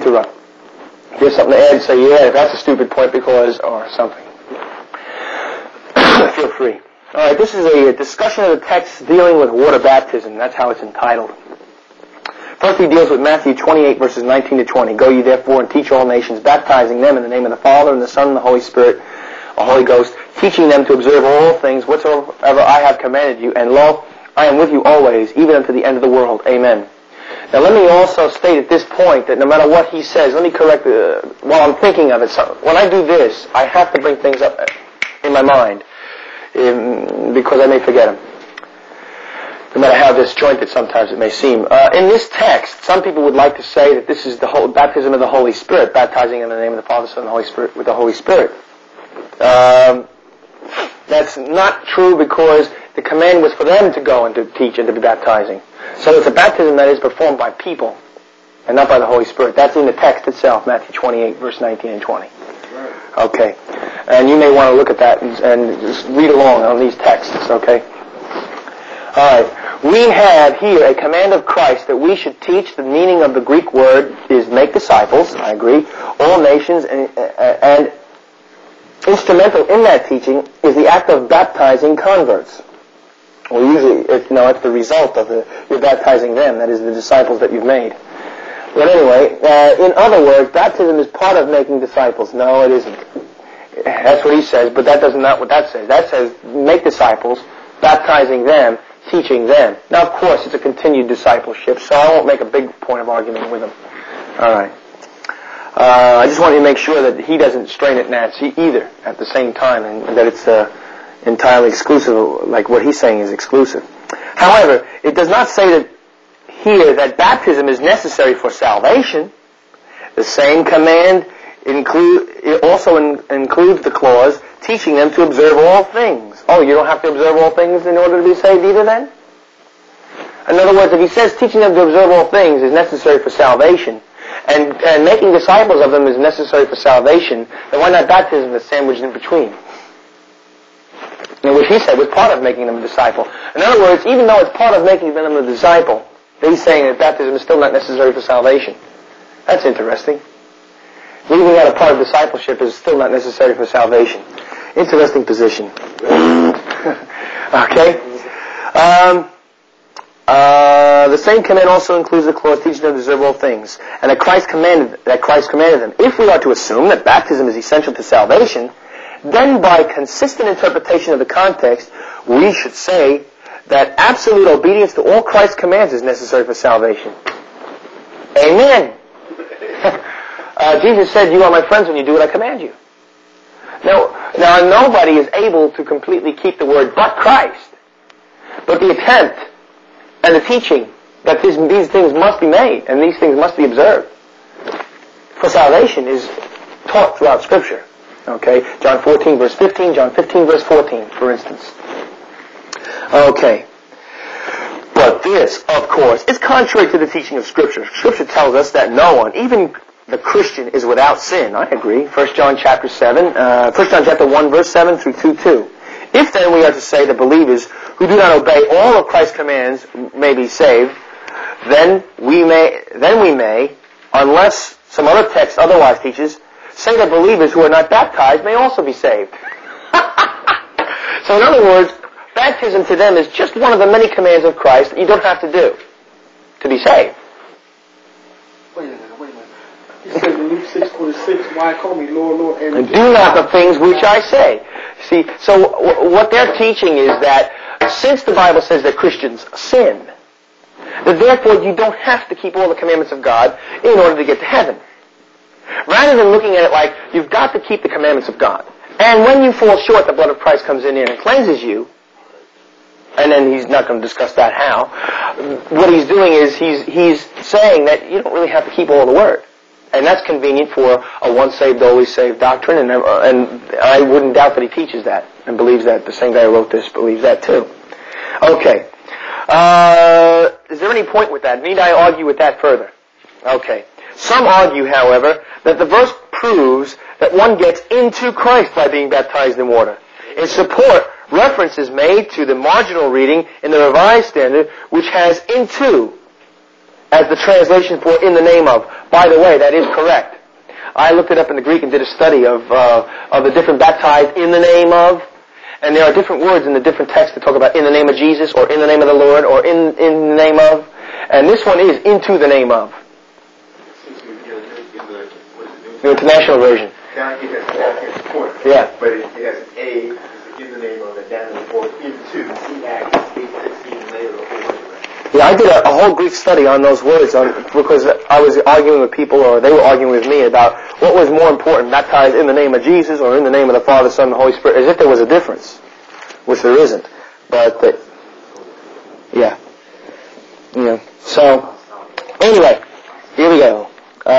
interrupt. If you have something to add, say, yeah, that's a stupid point because, or something. Feel free. All right, this is a discussion of the text dealing with water baptism. That's how it's entitled. First, he deals with Matthew 28, verses 19 to 20. Go ye therefore and teach all nations, baptizing them in the name of the Father and the Son and the Holy Spirit, or Holy Ghost, teaching them to observe all things whatsoever I have commanded you. And lo, I am with you always, even unto the end of the world. Amen. Now let me also state at this point that no matter what he says, let me correct while I'm thinking of it. So when I do this, I have to bring things up in my mind because I may forget them. No matter how disjointed sometimes it may seem. In this text, some people would like to say that this is the whole baptism of the Holy Spirit, baptizing in the name of the Father, Son, and the Holy Spirit with the Holy Spirit. That's not true because the command was for them to go and to teach and to be baptizing. So it's a baptism that is performed by people and not by the Holy Spirit. That's in the text itself, Matthew 28, verse 19 and 20. Okay. And you may want to look at that and just read along on these texts, okay? All right. We have here a command of Christ that we should teach. The meaning of the Greek word is make disciples, I agree, all nations, and instrumental in that teaching is the act of baptizing converts. Well, usually, it's the result of you're baptizing them, that is the disciples that you've made. But anyway, in other words, baptism is part of making disciples. No, it isn't. That's what he says, but that doesn't not what that says. That says make disciples, baptizing them, teaching them. Now, of course, it's a continued discipleship, so I won't make a big point of argument with him. All right. I just want you to make sure that he doesn't strain at gnats either at the same time, and that it's entirely exclusive, like what he's saying is exclusive. However, it does not say that here that baptism is necessary for salvation. The same command also includes the clause teaching them to observe all things. Oh, you don't have to observe all things in order to be saved either then? In other words, if he says teaching them to observe all things is necessary for salvation, and making disciples of them is necessary for salvation, then why not baptism that's sandwiched in between? Which he said was part of making them a disciple. In other words, even though it's part of making them a disciple, he's saying that baptism is still not necessary for salvation. That's interesting. Leaving out a part of discipleship is still not necessary for salvation. Interesting position. Okay? The same command also includes the clause teaching them to observe all things, and that Christ commanded them. If we are to assume that baptism is essential to salvation, then by consistent interpretation of the context, we should say that absolute obedience to all Christ's commands is necessary for salvation. Amen. Jesus said, "You are my friends when you do what I command you." Now nobody is able to completely keep the word but Christ. But the attempt and the teaching that these things must be made and these things must be observed for salvation is taught throughout Scripture. Okay? John 14, verse 15, John 15, verse 14, for instance. Okay. But this, of course, is contrary to the teaching of Scripture. Scripture tells us that no one, even the Christian, is without sin. I agree. 1 John chapter 1, verse 7 through 2:2. If then we are to say that believers who do not obey all of Christ's commands may be saved, then we may, unless some other text otherwise teaches, say that believers who are not baptized may also be saved. So in other words, baptism to them is just one of the many commands of Christ that you don't have to do to be saved. Wait a minute. He said in Luke 6:46, "Why call me Lord, Lord, and do not the things which I say." See, so what they're teaching is that since the Bible says that Christians sin, that therefore you don't have to keep all the commandments of God in order to get to heaven. Rather than looking at it like you've got to keep the commandments of God. And when you fall short, the blood of Christ comes in here and cleanses you. And then he's not going to discuss that how. What he's doing is he's saying that you don't really have to keep all the word. And that's convenient for a once saved, always saved doctrine, and I wouldn't doubt that he teaches that and believes that. The same guy who wrote this believes that too. Okay. Is there any point with that? Need I argue with that further? Okay. Some argue, however, that the verse proves that one gets into Christ by being baptized in water. In support, reference is made to the marginal reading in the Revised Standard, which has into as the translation for in the name of. By the way, that is correct. I looked it up in the Greek and did a study of the different baptized in the name of. And there are different words in the different texts that talk about in the name of Jesus, or in the name of the Lord, or in the name of. And this one is into the name of. The International Version. Down it has point. Yeah. But it has an A, in the name of, and down in the board, into, Acts 8:16, later, Yeah, I did a whole Greek study on those words because I was arguing with people, or they were arguing with me about what was more important, baptized in the name of Jesus or in the name of the Father, Son, and the Holy Spirit, as if there was a difference, which there isn't. But yeah. So, anyway, here we go.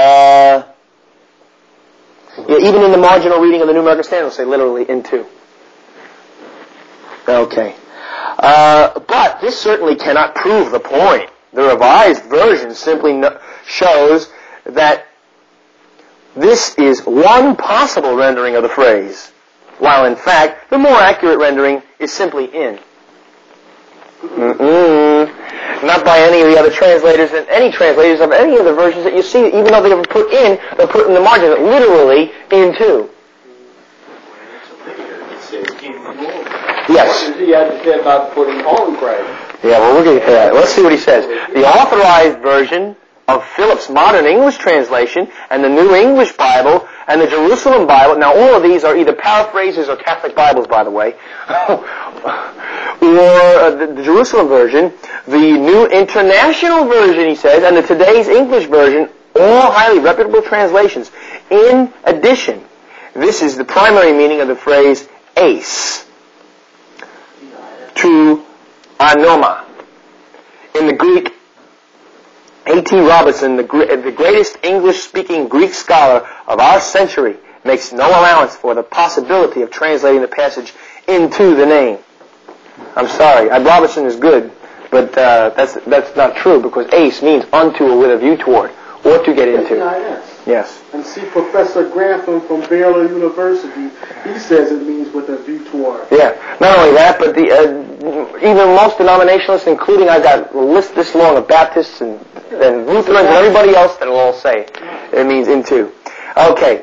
Even in the marginal reading of the New American Standard, it'll say literally into. Okay. But this certainly cannot prove the point. The Revised Version simply shows that this is one possible rendering of the phrase, while in fact the more accurate rendering is simply in. Not by any of the other translators, and any translators of any of the versions that you see, even though they have put in, they're put in the margin, literally into. Yes. He had to say about putting on Christ. Yeah, well, we're getting to that. Let's see what he says. The Authorized Version of Phillips' Modern English Translation and the New English Bible and the Jerusalem Bible. Now, all of these are either paraphrases or Catholic Bibles, by the way. Or the Jerusalem Version, the New International Version, he says, and the Today's English Version, all highly reputable translations. In addition, this is the primary meaning of the phrase eis, to anoma. In the Greek, A.T. Robertson, the greatest English-speaking Greek scholar of our century, makes no allowance for the possibility of translating the passage into the name. I'm sorry, Robertson is good, but that's not true, because eis means unto or with a view toward, or to get into. Yes. And see, Professor Grantham from Baylor University, he says it means with a view toward. Yeah. Not only that, but even most denominationalists, including, I got a list this long of Baptists and Lutherans and everybody else that will all say it means into. Okay.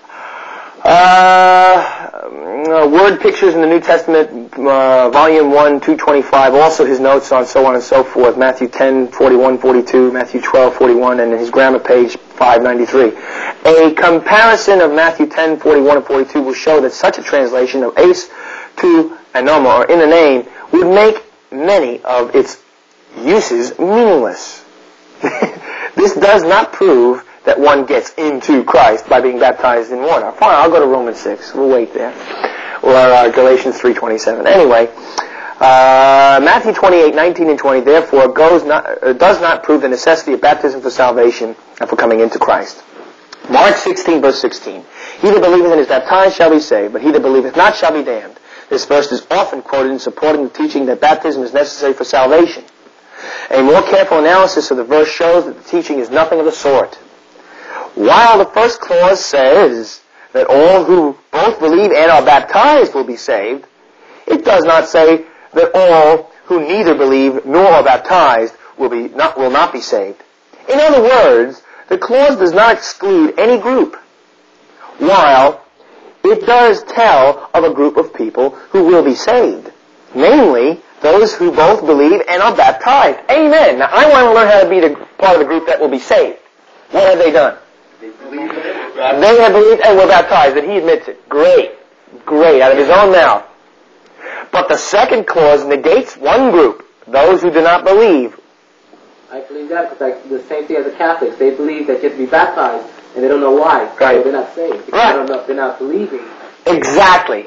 Word Pictures in the New Testament, Volume 1, 225, also his notes on so on and so forth, Matthew 10, 41, 42, Matthew 12, 41, and his grammar page 593. A comparison of Matthew 10, 41, and 42 will show that such a translation of eis to anoma, or in the name, would make many of its uses meaningless. This does not prove that one gets into Christ by being baptized in water. Fine, I'll go to Romans 6. We'll wait there. Or Galatians 3:27. Anyway, Matthew 28, 19 and 20, therefore, does not prove the necessity of baptism for salvation and for coming into Christ. Mark 16, verse 16. He that believeth and is baptized shall be saved, but he that believeth not shall be damned. This verse is often quoted in supporting the teaching that baptism is necessary for salvation. A more careful analysis of the verse shows that the teaching is nothing of the sort. While the first clause says that all who both believe and are baptized will be saved, it does not say that all who neither believe nor are baptized will not be saved. In other words, the clause does not exclude any group, while it does tell of a group of people who will be saved, namely those who both believe and are baptized. Amen. Now, I want to learn how to be the part of the group that will be saved. What have they done? They believed and were baptized. They have believed and were baptized, and he admits it. Great. Great, out of his own mouth. But the second clause negates one group, those who do not believe. I believe that because the same thing as the Catholics. They believe that you have to be baptized, and they don't know why. Right. So they're not saved. Because Right. They don't know, they're not believing. Exactly.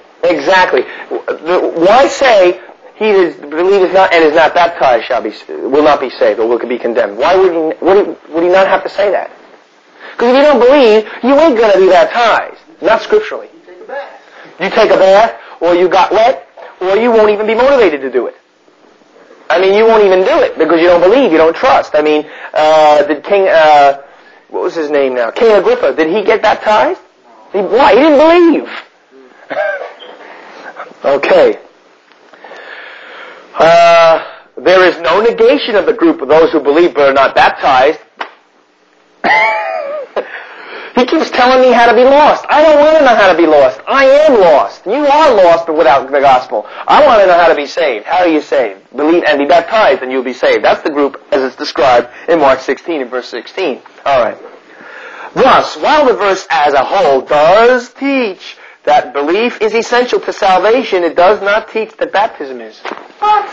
Why say he that believeth not and is not baptized will not be saved or will be condemned? Why would he not have to say that? Because if you don't believe, you ain't going to be baptized. Not scripturally. You take a bath. You take a bath, or you got wet, or you won't even be motivated to do it. I mean, you won't even do it because you don't believe, you don't trust. I mean, did King, what was his name now? King Agrippa, did he get baptized? Why? He didn't believe. Okay. there is no negation of the group of those who believe but are not baptized. He keeps telling me how to be lost. I don't want to know how to be lost. I am lost. You are lost but without the gospel. I want to know how to be saved. How are you saved? Believe and be baptized and you'll be saved. That's the group as it's described in Mark 16 and verse 16. Alright. Thus, while the verse as a whole does teach that belief is essential to salvation, it does not teach that baptism is. What?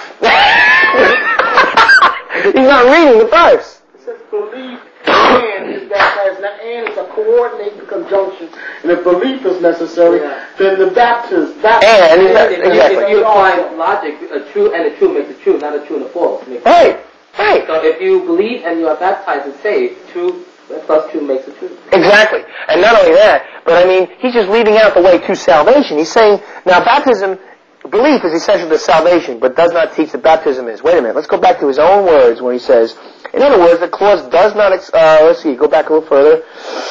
He's not reading the verse. It says belief and is baptized. Now, and is a coordinating conjunction. And if belief is necessary, then the baptism. And is that, exactly. If you apply logic, a true and a true makes a true, not a true and a false. Right. So if you believe and you are baptized and saved, true plus true makes a true. Exactly. And not only that, but I mean, he's just leaving out the way to salvation. He's saying, now baptism, belief is essential to salvation, but does not teach that baptism is. Wait a minute, let's go back to his own words when he says, in other words, the clause does not, let's see, go back a little further.